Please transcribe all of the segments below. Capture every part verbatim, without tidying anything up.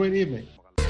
Good evening.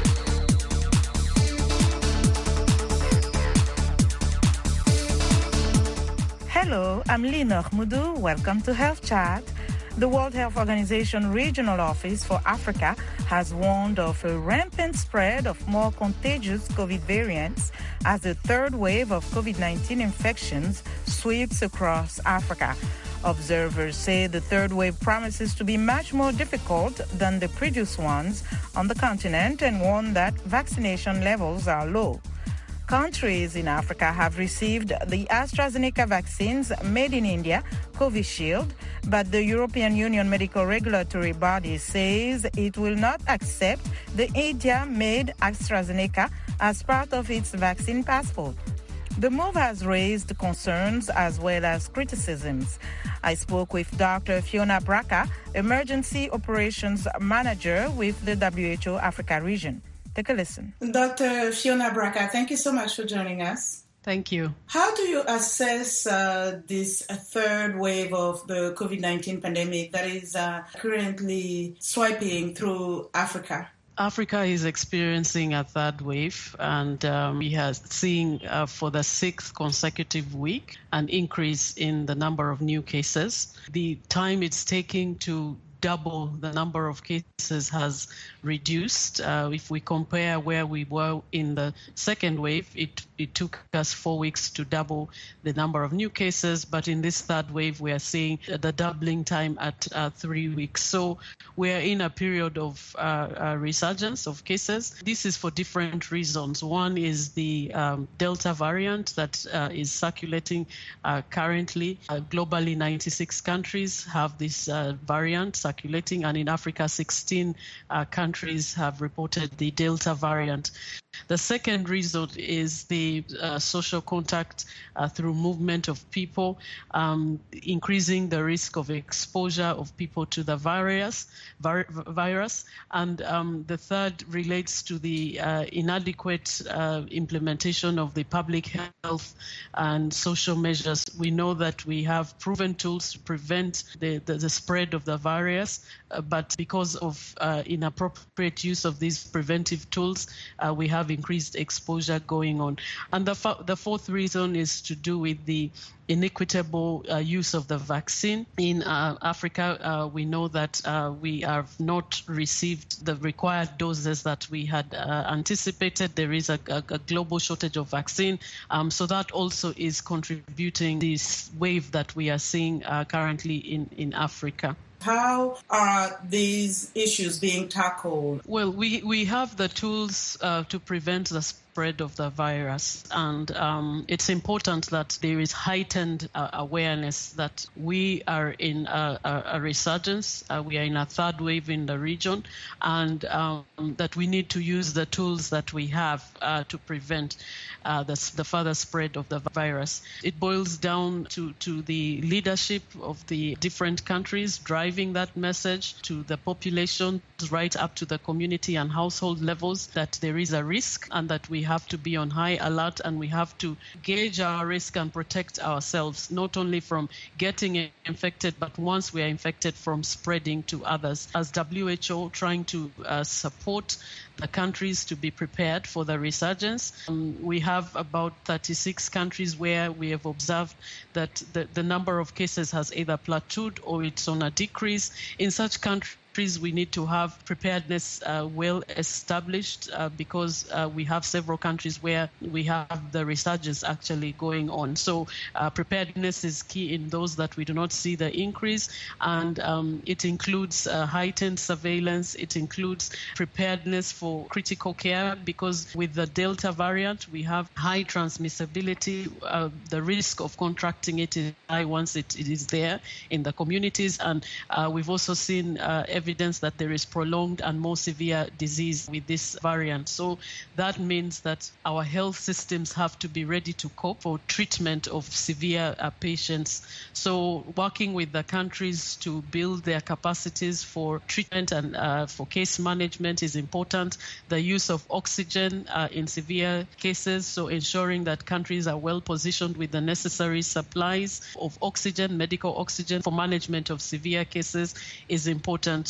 Hello, I'm Lina Khmudu. Welcome to Health Chat. The World Health Organization Regional Office for Africa has warned of a rampant spread of more contagious COVID variants as the third wave of COVID nineteen infections sweeps across Africa. Observers say the third wave promises to be much more difficult than the previous ones on the continent and warn that vaccination levels are low. Countries in Africa have received the AstraZeneca vaccines made in India, Covishield, but the European Union Medical Regulatory Body says it will not accept the India-made AstraZeneca as part of its vaccine passport. The move has raised concerns as well as criticisms. I spoke with Doctor Fiona Braka, Emergency Operations Manager with the W H O Africa region. Take a listen. Doctor Fiona Braka, thank you so much for joining us. Thank you. How do you assess uh, this uh, third wave of the COVID nineteen pandemic that is uh, currently swiping through Africa? Africa is experiencing a third wave, and um, we are seeing uh, for the sixth consecutive week an increase in the number of new cases. The time it's taking to double the number of cases has reduced. Uh, if we compare where we were in the second wave, it, it took us four weeks to double the number of new cases. But in this third wave, we are seeing the doubling time at uh, three weeks. So we are in a period of uh, uh, resurgence of cases. This is for different reasons. One is the um, Delta variant that uh, is circulating uh, currently. Uh, globally, ninety-six countries have this uh, variant circulating, and in Africa, sixteen uh, countries have reported the Delta variant. The second reason is the uh, social contact uh, through movement of people, um, increasing the risk of exposure of people to the virus. Vir- virus. And um, the third relates to the uh, inadequate uh, implementation of the public health and social measures. We know that we have proven tools to prevent the, the, the spread of the virus, uh, but because of uh, inappropriate use of these preventive tools, uh, we have increased exposure going on. And the, f- the fourth reason is to do with the inequitable uh, use of the vaccine. In uh, Africa, uh, we know that uh, we have not received the required doses that we had uh, anticipated. There is a, a, a global shortage of vaccine. Um, so that also is contributing this wave that we are seeing uh, currently in, in Africa. How are these issues being tackled? Well, we, we have the tools uh, to prevent the spread of the virus, and um, it's important that there is heightened uh, awareness that we are in a, a, a resurgence, uh, we are in a third wave in the region, and um, that we need to use the tools that we have uh, to prevent uh, the, the further spread of the virus. It boils down to, to the leadership of the different countries driving that message to the population, right up to the community and household levels, that there is a risk and that we have to be on high alert, and we have to gauge our risk and protect ourselves, not only from getting infected, but once we are infected, from spreading to others. As W H O, trying to uh, support the countries to be prepared for the resurgence. Um, we have about thirty-six countries where we have observed that the, the number of cases has either plateaued or it's on a decrease. In such countries, we need to have preparedness uh, well established uh, because uh, we have several countries where we have the resurgence actually going on. So uh, preparedness is key in those that we do not see the increase, and um, it includes uh, heightened surveillance. It includes preparedness for critical care, because with the Delta variant, we have high transmissibility. Uh, the risk of contracting it is high once it, it is there in the communities, and uh, we've also seen uh, evidence that there is prolonged and more severe disease with this variant. So that means that our health systems have to be ready to cope for treatment of severe uh, patients. So working with the countries to build their capacities for treatment and uh, for case management is important. The use of oxygen uh, in severe cases, so ensuring that countries are well positioned with the necessary supplies of oxygen, medical oxygen for management of severe cases is important.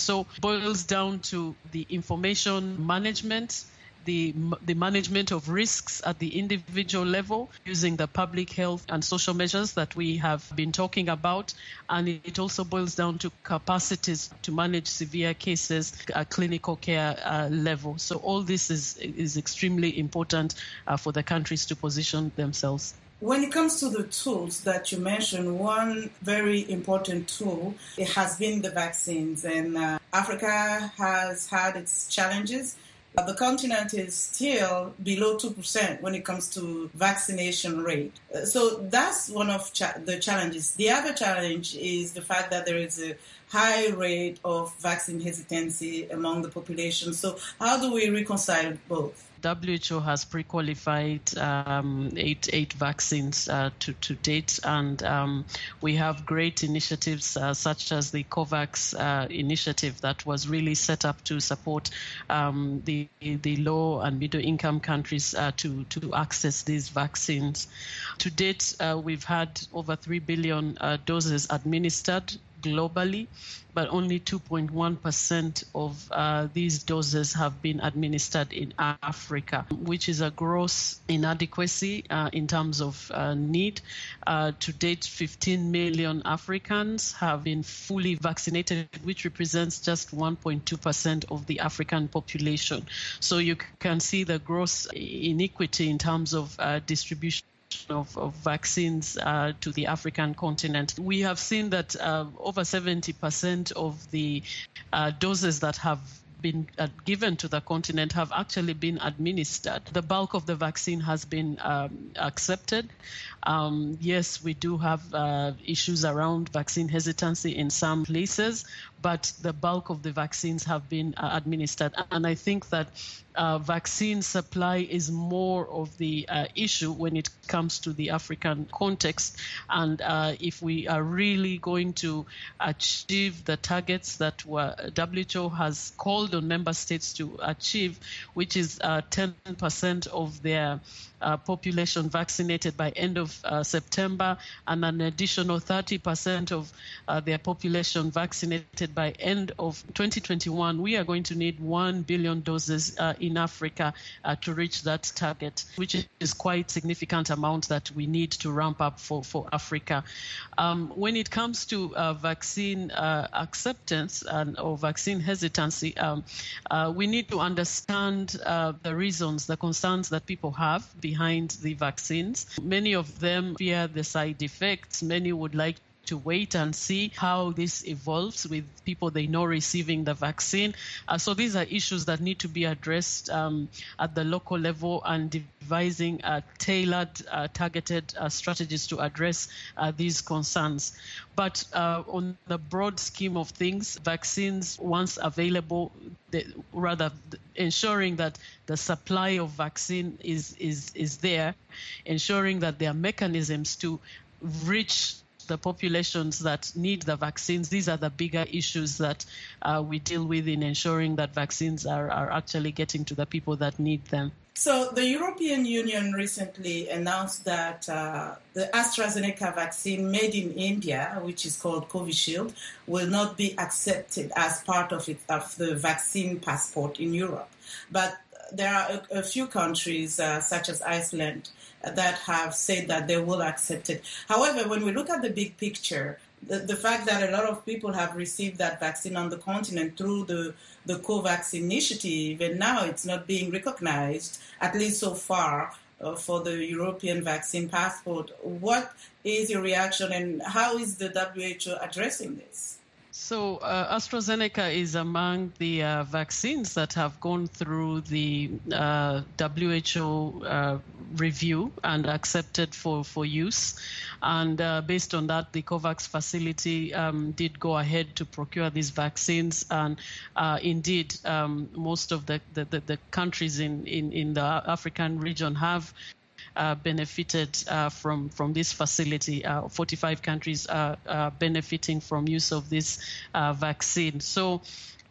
So it boils down to the information management, the the management of risks at the individual level using the public health and social measures that we have been talking about. And it also boils down to capacities to manage severe cases at clinical care uh, level. So all this is, is extremely important uh, for the countries to position themselves. When it comes to the tools that you mentioned, one very important tool, it has been the vaccines. And uh, Africa has had its challenges. Uh, the continent is still below two percent when it comes to vaccination rate. Uh, so that's one of cha- the challenges. The other challenge is the fact that there is a high rate of vaccine hesitancy among the population. So how do we reconcile both? W H O has pre-qualified um, eight eight vaccines uh, to, to date, and um, we have great initiatives uh, such as the COVAX uh, initiative that was really set up to support um, the the low and middle income countries uh, to to access these vaccines. To date, uh, we've had over three billion uh, doses administered globally, but only two point one percent of uh, these doses have been administered in Africa, which is a gross inadequacy uh, in terms of uh, need. Uh, to date, fifteen million Africans have been fully vaccinated, which represents just one point two percent of the African population. So you can see the gross inequity in terms of uh, distribution Of, of vaccines uh, to the African continent. We have seen that uh, over seventy percent of the uh, doses that have been uh, given to the continent have actually been administered. The bulk of the vaccine has been um, accepted. Um, yes, we do have uh, issues around vaccine hesitancy in some places, but the bulk of the vaccines have been uh, administered. And I think that uh, vaccine supply is more of the uh, issue when it comes to the African context. And uh, if we are really going to achieve the targets that were, W H O has called on member states to achieve, which is uh, ten percent of their Uh, population vaccinated by end of uh, September, and an additional thirty percent of uh, their population vaccinated by end of twenty twenty-one, we are going to need one billion doses uh, in Africa uh, to reach that target, which is quite significant amount that we need to ramp up for, for Africa. Um, when it comes to uh, vaccine uh, acceptance and or vaccine hesitancy, um, uh, we need to understand uh, the reasons, the concerns that people have behind the vaccines. Many of them fear the side effects. Many would like to wait and see how this evolves with people they know receiving the vaccine. Uh, so these are issues that need to be addressed um, at the local level, and devising uh, tailored, uh, targeted uh, strategies to address uh, these concerns. But uh, on the broad scheme of things, vaccines, once available, they, rather ensuring that the supply of vaccine is, is, is there, ensuring that there are mechanisms to reach the populations that need the vaccines. These are the bigger issues that uh, we deal with in ensuring that vaccines are, are actually getting to the people that need them. So the European Union recently announced that uh, the AstraZeneca vaccine made in India, which is called Covishield, will not be accepted as part of, it, of the vaccine passport in Europe. But there are a, a few countries, uh, such as Iceland, that have said that they will accept it. However, when we look at the big picture, the, the fact that a lot of people have received that vaccine on the continent through the, the COVAX initiative, and now it's not being recognized, at least so far, uh, for the European vaccine passport. What is your reaction, and how is the W H O addressing this? So uh, AstraZeneca is among the uh, vaccines that have gone through the uh, W H O uh, review and accepted for, for use. And uh, based on that, the COVAX facility um, did go ahead to procure these vaccines. And uh, indeed, um, most of the, the, the, the countries in, in, in the African region have Uh, benefited uh, from from this facility. Uh, forty-five countries are uh, uh, benefiting from use of this uh, vaccine. So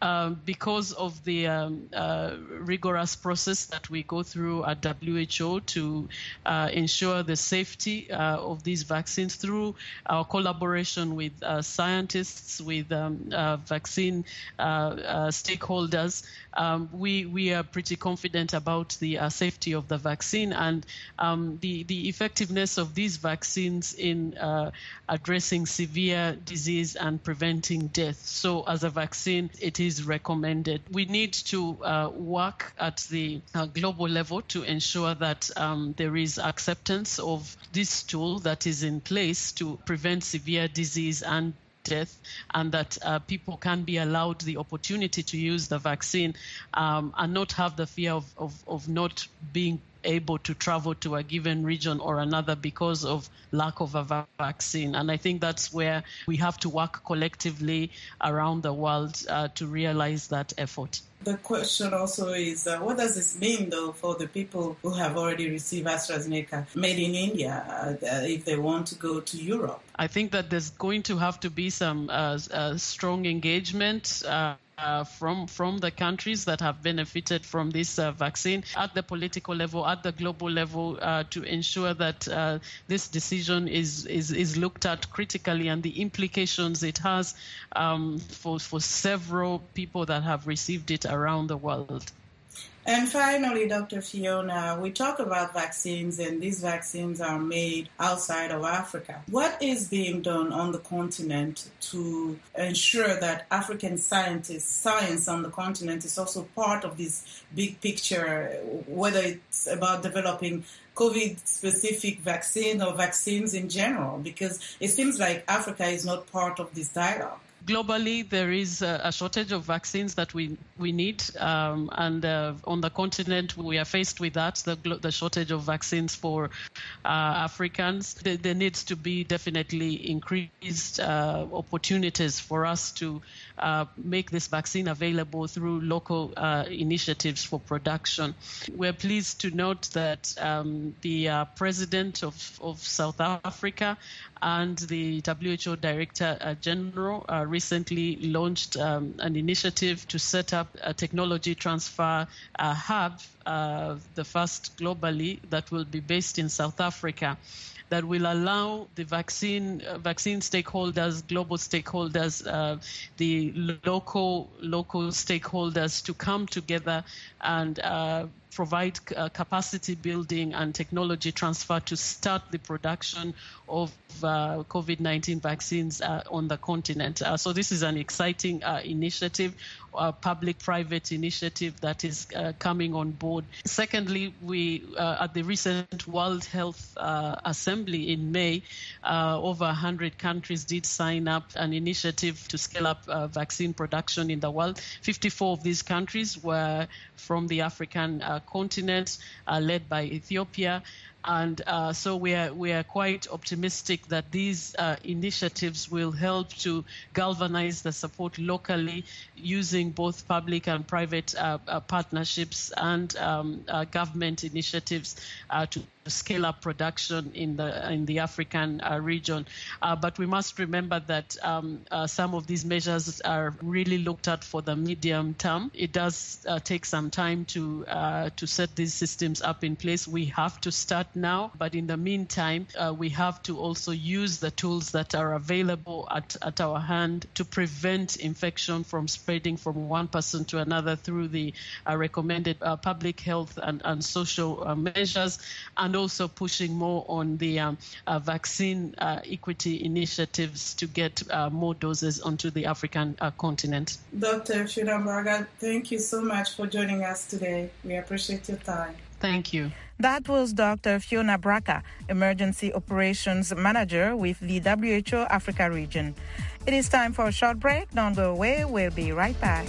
uh, because of the um, uh, rigorous process that we go through at W H O to uh, ensure the safety uh, of these vaccines through our collaboration with uh, scientists, with um, uh, vaccine uh, uh, stakeholders, um, we we are pretty confident about the uh, safety of the vaccine and um, the the effectiveness of these vaccines in uh, addressing severe disease and preventing death. So, as a vaccine, it is recommended. We need to uh, work at the uh, global level to ensure that um, there is acceptance of this tool that is in place to prevent severe disease and death, and that uh, people can be allowed the opportunity to use the vaccine um, and not have the fear of, of, of not being able to travel to a given region or another because of lack of a vaccine. And I think that's where we have to work collectively around the world uh, to realize that effort. The question also is, uh, what does this mean, though, for the people who have already received AstraZeneca made in India uh, if they want to go to Europe? I think that there's going to have to be some uh, uh, strong engagement uh, Uh, from from the countries that have benefited from this uh, vaccine at the political level, at the global level, uh, to ensure that uh, this decision is, is is looked at critically and the implications it has um, for for several people that have received it around the world. And finally, Doctor Fiona, we talk about vaccines, and these vaccines are made outside of Africa. What is being done on the continent to ensure that African scientists, science on the continent is also part of this big picture, whether it's about developing COVID-specific vaccine or vaccines in general? Because it seems like Africa is not part of this dialogue. Globally, there is a, a shortage of vaccines that we we need, um, and uh, on the continent we are faced with that, the, the shortage of vaccines for uh, Africans. There, there needs to be definitely increased uh, opportunities for us to uh, make this vaccine available through local uh, initiatives for production. We're pleased to note that um, the uh, president of, of South Africa and the W H O Director uh, General uh, recently launched um, an initiative to set up a technology transfer uh, hub, uh, the first globally, that will be based in South Africa, that will allow the vaccine uh, vaccine stakeholders, global stakeholders, uh, the local local stakeholders to come together and uh, provide uh, capacity building and technology transfer to start the production of uh, COVID nineteen vaccines uh, on the continent. Uh, so this is an exciting uh, initiative, a public-private initiative that is uh, coming on board. Secondly, we uh, at the recent World Health uh, Assembly in May, uh, over one hundred countries did sign up an initiative to scale up uh, vaccine production in the world. fifty-four of these countries were from the African uh, continent, uh, led by Ethiopia. And uh, so we are we are quite optimistic that these uh, initiatives will help to galvanize the support locally, using both public and private uh, uh, partnerships and um, uh, government initiatives uh, to scale up production in the in the African uh, region. Uh, but we must remember that um, uh, some of these measures are really looked at for the medium term. It does uh, take some time to uh, to set these systems up in place. We have to start now, but in the meantime, uh, we have to also use the tools that are available at, at our hand to prevent infection from spreading from one person to another through the uh, recommended uh, public health and, and social uh, measures, and also pushing more on the um, uh, vaccine uh, equity initiatives to get uh, more doses onto the African uh, continent. Doctor Fiona Braga, thank you so much for joining us today. We appreciate your time. Thank you. That was Doctor Fiona Braga, Emergency Operations Manager with the W H O Africa region. It is time for a short break. Don't go away. We'll be right back.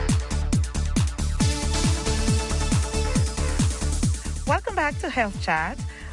Welcome back to Health Chat.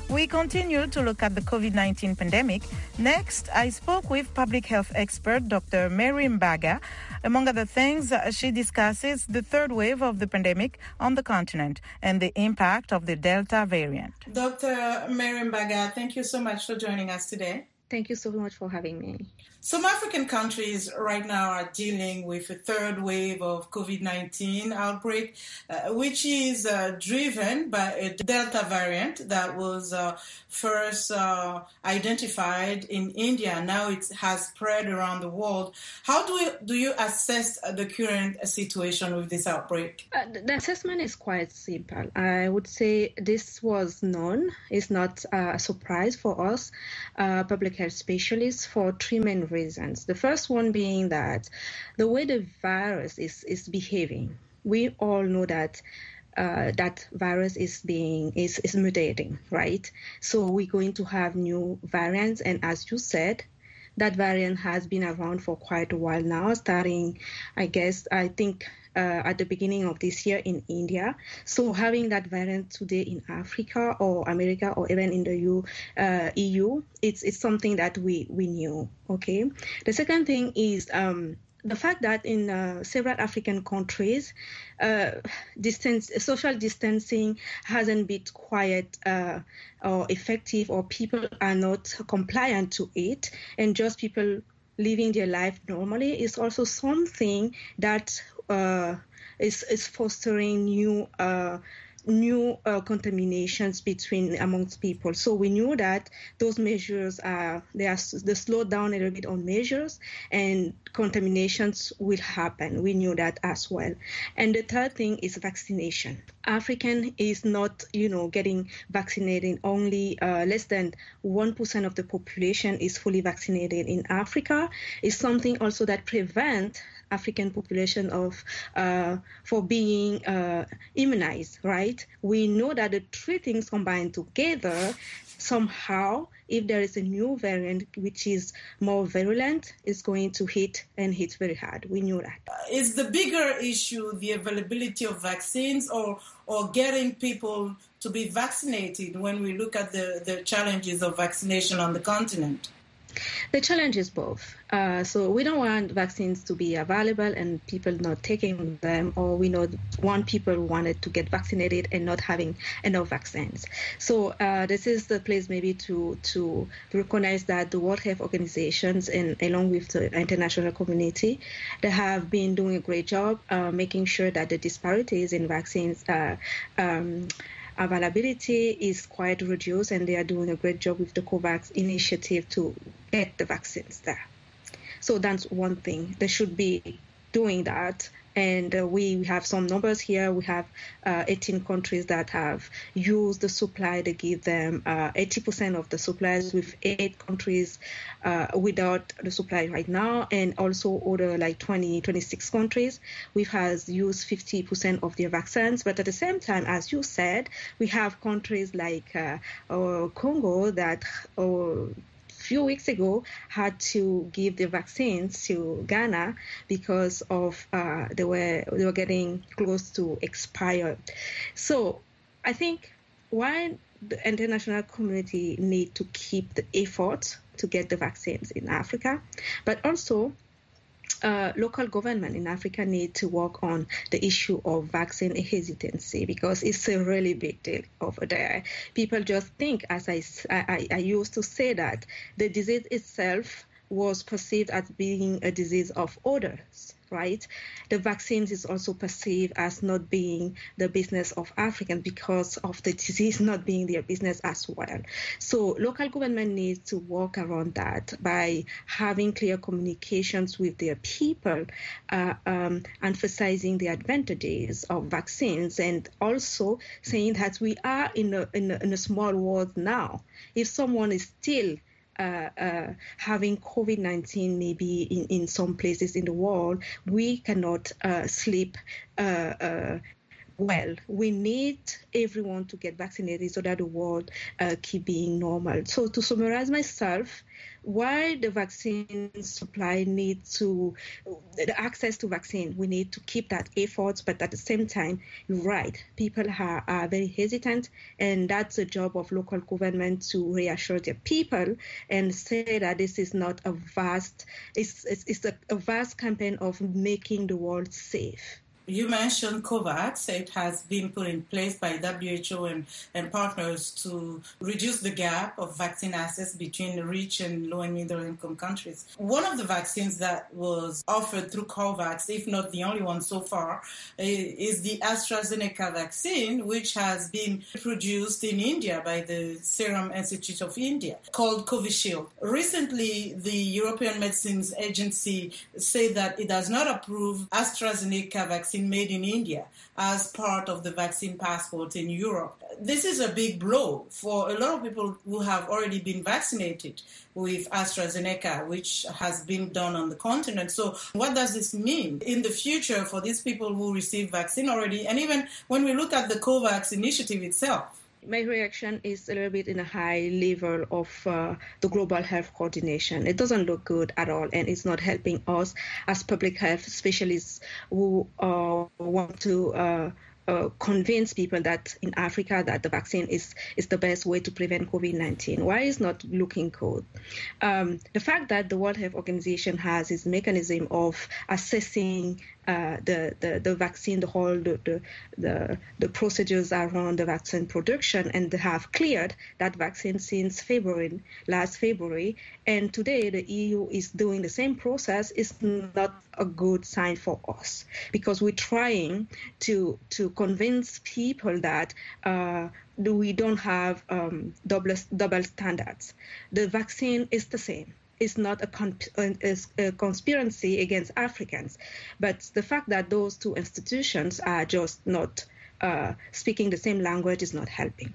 We continue to look at the COVID nineteen pandemic. Next, I spoke with public health expert Doctor Mary Mbaga. Among other things, she discusses the third wave of the pandemic on the continent and the impact of the Delta variant. Doctor Mary Mbaga, thank you so much for joining us today. Thank you so much for having me. Some African countries right now are dealing with a third wave of COVID nineteen outbreak, uh, which is uh, driven by a Delta variant that was uh, first uh, identified in India. Now it has spread around the world. How do, we, do you assess the current situation with this outbreak? Uh, the assessment is quite simple. I would say this was known. It's not uh, a surprise for us, uh, public health specialists, for three main reasons. The first one being that the way the virus is, is behaving, we all know that uh, that virus is being is, is mutating, right? So we're going to have new variants, and as you said, that variant has been around for quite a while now, starting, I guess, I think uh, at the beginning of this year in India. So having that variant today in Africa or America or even in the U, uh, E U, it's it's something that we, we knew, okay? The second thing is um, the fact that in uh, several African countries, uh, distance, social distancing hasn't been quite uh, or effective, or people are not compliant to it, and just people living their life normally is also something that uh, is, is fostering new uh, new uh, contaminations between amongst people. So we knew that those measures are they are they slowed down a little bit on measures, and contaminations will happen. We knew that as well. And the third thing is vaccination. African is not, you know, getting vaccinated. Only uh, less than one percent of the population is fully vaccinated in Africa. Is something also that prevent African population of uh, for being uh, immunized, right? We know that the three things combined together, somehow, if there is a new variant which is more virulent, is going to hit and hit very hard. We knew that. Is the bigger issue the availability of vaccines, or or getting people to be vaccinated when we look at the, the challenges of vaccination on the continent? The challenge is both. Uh, so we don't want vaccines to be available and people not taking them, or we don't want people who wanted to get vaccinated and not having enough vaccines. So uh, this is the place maybe to to recognize that the World Health Organizations, and along with the international community, they have been doing a great job uh, making sure that the disparities in vaccines uh, um, availability is quite reduced, and they are doing a great job with the COVAX initiative to get the vaccines there. So that's one thing. They should be doing that. And uh, we have some numbers here. We have uh, eighteen countries that have used the supply. They give them uh, eighty percent of the supplies, with eight countries uh, without the supply right now. And also other like twenty, twenty-six countries, we have used fifty percent of their vaccines. But at the same time, as you said, we have countries like uh, uh, Congo that uh, few weeks ago had to give the vaccines to Ghana because of uh, they were they were getting close to expire. So I think why the international community need to keep the effort to get the vaccines in Africa, but also Uh, local government in Africa need to work on the issue of vaccine hesitancy, because it's a really big deal over there. People just think, as I, I, I used to say, that the disease itself was perceived as being a disease of others, right? The vaccines is also perceived as not being the business of Africans because of the disease not being their business as well. So local government needs to work around that by having clear communications with their people, uh, um, emphasizing the advantages of vaccines, and also saying that we are in a, in a, in a small world now. If someone is still Uh, uh, having COVID nineteen maybe in, in some places in the world, we cannot uh, sleep uh, uh, well. We need everyone to get vaccinated so that the world uh, keep being normal. So to summarize myself, why the vaccine supply needs to, the access to vaccine, we need to keep that effort, but at the same time, you're right, people are, are very hesitant, and that's the job of local government to reassure their people and say that this is not a vast, it's, it's, it's a, a vast campaign of making the world safe. You mentioned COVAX. It has been put in place by W H O and, and partners to reduce the gap of vaccine access between rich and low and middle income countries. One of the vaccines that was offered through COVAX, if not the only one so far, is the AstraZeneca vaccine, which has been produced in India by the Serum Institute of India, called Covishield. Recently, the European Medicines Agency said that it does not approve AstraZeneca vaccine made in India as part of the vaccine passport in Europe. This is a big blow for a lot of people who have already been vaccinated with AstraZeneca, which has been done on the continent. So what does this mean in the future for these people who receive vaccine already? And even when we look at the COVAX initiative itself? My reaction is a little bit in a high level of uh, the global health coordination. It doesn't look good at all, and it's not helping us as public health specialists who uh, want to uh, uh, convince people that in Africa that the vaccine is, is the best way to prevent COVID nineteen. Why is not looking good? Um, the fact that the World Health Organization has its mechanism of assessing Uh, the, the, the vaccine, the whole the, the, the, the procedures around the vaccine production, and they have cleared that vaccine since February, last February. And today the E U is doing the same process. Is not a good sign for us, because we're trying to to convince people that uh, we don't have um, double, double standards. The vaccine is the same. It's not a, con- a conspiracy against Africans. But the fact that those two institutions are just not uh, speaking the same language is not helping.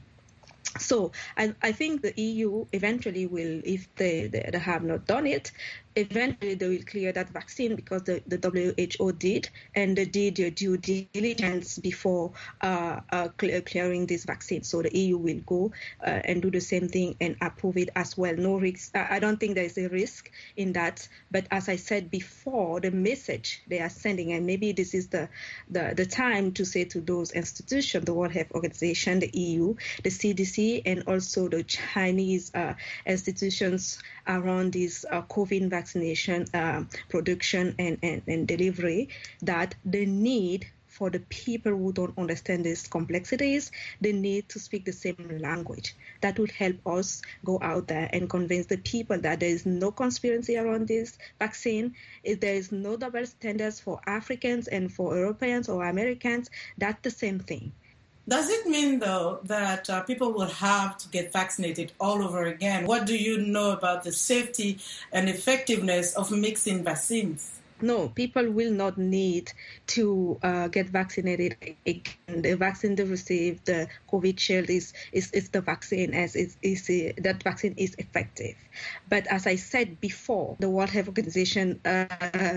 So I, I think the E U eventually will, if they, they, they have not done it, eventually they will clear that vaccine, because the, the W H O did, and they did their due diligence before uh, uh, clear, clearing this vaccine. So the E U will go uh, and do the same thing and approve it as well. No risk. I don't think there is a risk in that. But as I said before, the message they are sending, and maybe this is the, the, the time to say to those institutions, the World Health Organization, the E U, the C D C, and also the Chinese uh, institutions around this uh, COVID vaccine vaccination uh, production and, and, and delivery, that the need for the people who don't understand these complexities, they need to speak the same language. That would help us go out there and convince the people that there is no conspiracy around this vaccine. If there is no double standards for Africans and for Europeans or Americans, that's the same thing. Does it mean, though, that uh, people will have to get vaccinated all over again? What do you know about the safety and effectiveness of mixing vaccines? No, people will not need to uh, get vaccinated again. The vaccine they received, the Covishield, is, is, is the vaccine, as is, is uh, that vaccine is effective. But as I said before, the World Health Organization uh,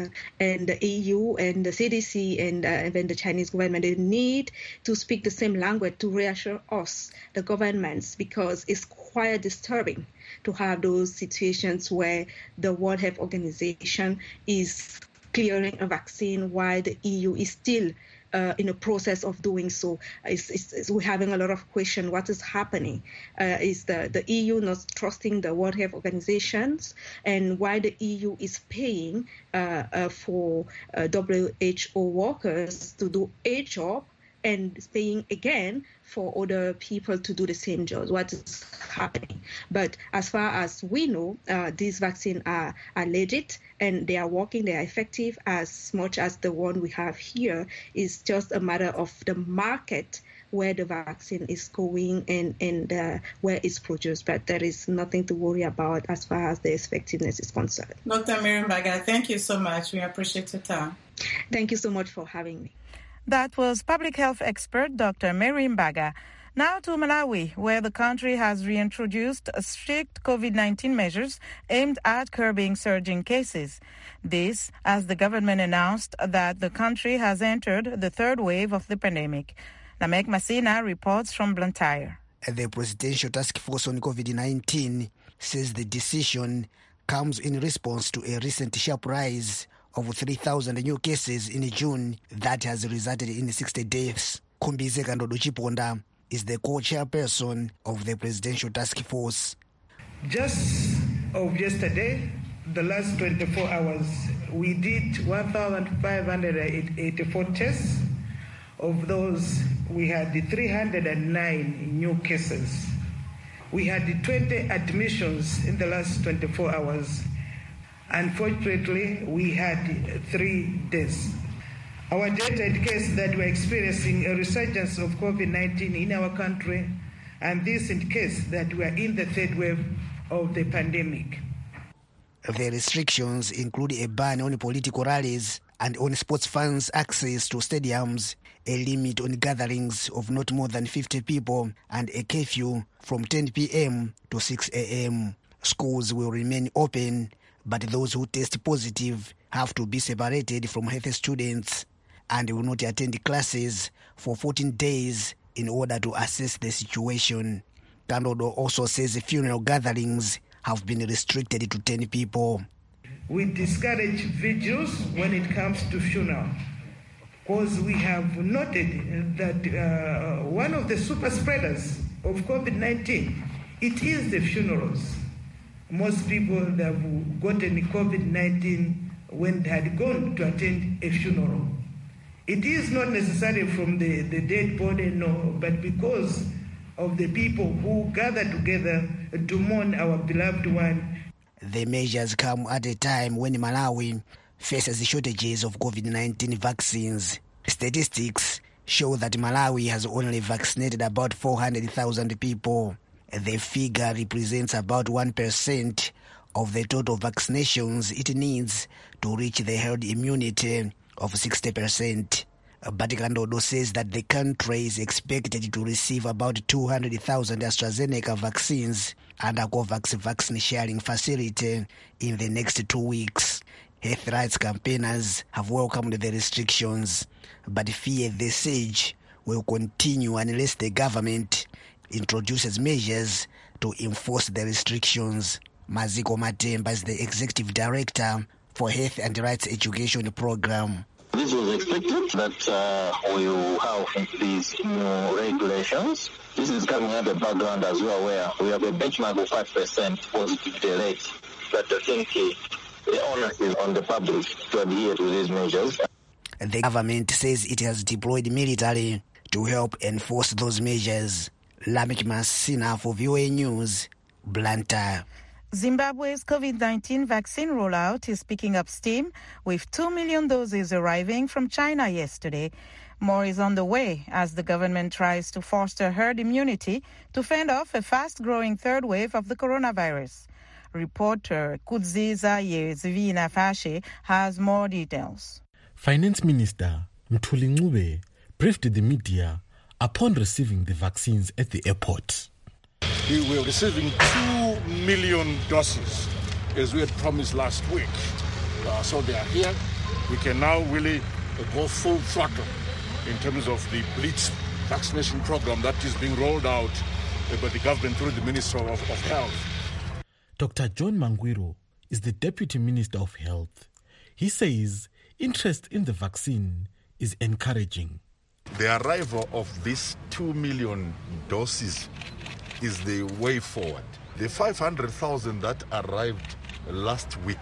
and the E U and the C D C and uh, even the Chinese government, they need to speak the same language to reassure us, the governments, because it's quite disturbing to have those situations where the World Health Organization is clearing a vaccine while the E U is still uh, in a process of doing so. It's, it's, it's, we're having a lot of questions. What is happening? Uh, is the, the E U not trusting the World Health Organizations? And why the E U is paying uh, uh, for uh, W H O workers to do a job and paying again for other people to do the same jobs? What is happening? But as far as we know, uh, these vaccines are, are legit and they are working, they are effective as much as the one we have here. Is just a matter of the market where the vaccine is going and, and uh, where it's produced. But there is nothing to worry about as far as the effectiveness is concerned. Doctor Miriam Mbaga, thank you so much. We appreciate your time. Thank you so much for having me. That was public health expert Doctor Miriam Mbaga. Now to Malawi, where the country has reintroduced strict COVID nineteen measures aimed at curbing surging cases. This as the government announced that the country has entered the third wave of the pandemic. Namek Masina reports from Blantyre. The Presidential Task Force on COVID nineteen says the decision comes in response to a recent sharp rise of three thousand new cases in June that has resulted in sixty deaths. Kumbise Kandodo Chiponda is the co-chairperson of the Presidential Task Force. Just of yesterday, the last twenty-four hours, we did one thousand five hundred eighty-four tests. Of those, we had three hundred nine new cases. We had twenty admissions in the last twenty-four hours. Unfortunately, we had three deaths. Our data indicates that we're experiencing a resurgence of COVID nineteen in our country, and this indicates that we are in the third wave of the pandemic. The restrictions include a ban on political rallies and on sports fans' access to stadiums, a limit on gatherings of not more than fifty people, and a curfew from ten p.m. to six a.m. Schools will remain open, but those who test positive have to be separated from healthy students and will not attend classes for fourteen days in order to assess the situation. Kandodo also says funeral gatherings have been restricted to ten people. We discourage vigils when it comes to funeral, because we have noted that uh, one of the super spreaders of COVID nineteen, it is the funerals. Most people that have gotten COVID nineteen when they had gone to attend a funeral. It is not necessarily from the, the dead body, no, but because of the people who gather together to mourn our beloved one. The measures come at a time when Malawi faces shortages of COVID nineteen vaccines. Statistics show that Malawi has only vaccinated about four hundred thousand people. The figure represents about one percent of the total vaccinations it needs to reach the herd immunity of sixty percent. But Kandodo says that the country is expected to receive about two hundred thousand AstraZeneca vaccines under COVAX vaccine sharing facility in the next two weeks. Health rights campaigners have welcomed the restrictions, but fear the siege will continue unless the government introduces measures to enforce the restrictions. Maziko Matemba is the executive director for Health and Rights Education Program. This was expected that uh, we will have these new regulations. This is coming at the background as well, where we have a benchmark of five percent positivity rate. But I think the onus is on the public to adhere to these measures. The government says it has deployed military to help enforce those measures. Lamek Masina for V O A News, Blantyre. Zimbabwe's COVID nineteen vaccine rollout is picking up steam, with two million doses arriving from China yesterday. More is on the way as the government tries to foster herd immunity to fend off a fast-growing third wave of the coronavirus. Reporter Kudziza Yezivina Fashe has more details. Finance Minister Mthuli Ncube briefed the media upon receiving the vaccines at the airport. We were receiving two million doses, as we had promised last week. Uh, so they are here. We can now really uh, go full throttle in terms of the Blitz vaccination program that is being rolled out uh, by the government through the Ministry of, of Health. Doctor John Mangwiro is the Deputy Minister of Health. He says interest in the vaccine is encouraging. The arrival of these two million doses is the way forward. The five hundred thousand that arrived last week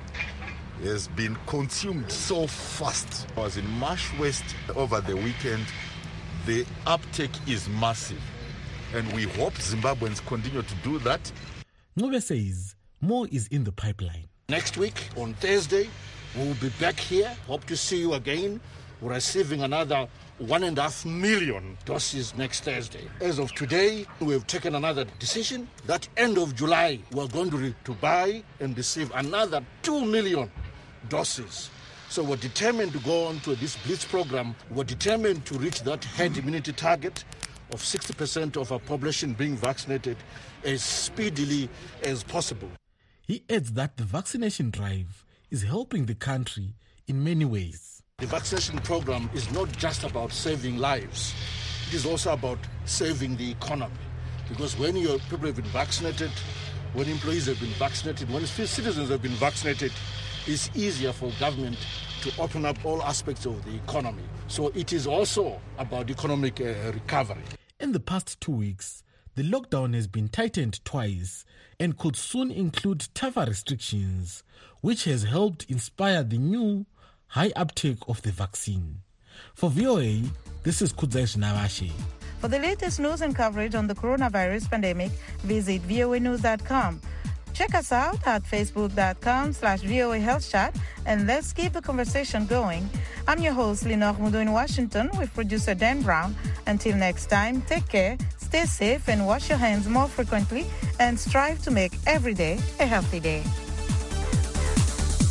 has been consumed so fast. I was in Marsh West over the weekend. The uptake is massive, and we hope Zimbabweans continue to do that. Ncube says more is in the pipeline. Next week, on Thursday, we will be back here. Hope to see you again. We're receiving another one and a half million doses next Thursday. As of today, we've taken another decision that end of July, we're going to, re- to buy and receive another two million doses. So we're determined to go on to this Blitz program. We're determined to reach that herd immunity target of sixty percent of our population being vaccinated as speedily as possible. He adds that the vaccination drive is helping the country in many ways. The vaccination program is not just about saving lives. It is also about saving the economy. Because when your people have been vaccinated, when employees have been vaccinated, when citizens have been vaccinated, it's easier for government to open up all aspects of the economy. So it is also about economic uh, recovery. In the past two weeks, the lockdown has been tightened twice and could soon include tougher restrictions, which has helped inspire the new high uptake of the vaccine. For V O A, this is Kudzai Navashe. For the latest news and coverage on the coronavirus pandemic, visit V O A news dot com. Check us out at facebook.com slash VOA Health Chat, and let's keep the conversation going. I'm your host, Lenore Mudo in Washington, with producer Dan Brown. Until next time, take care, stay safe, and wash your hands more frequently, and strive to make every day a healthy day.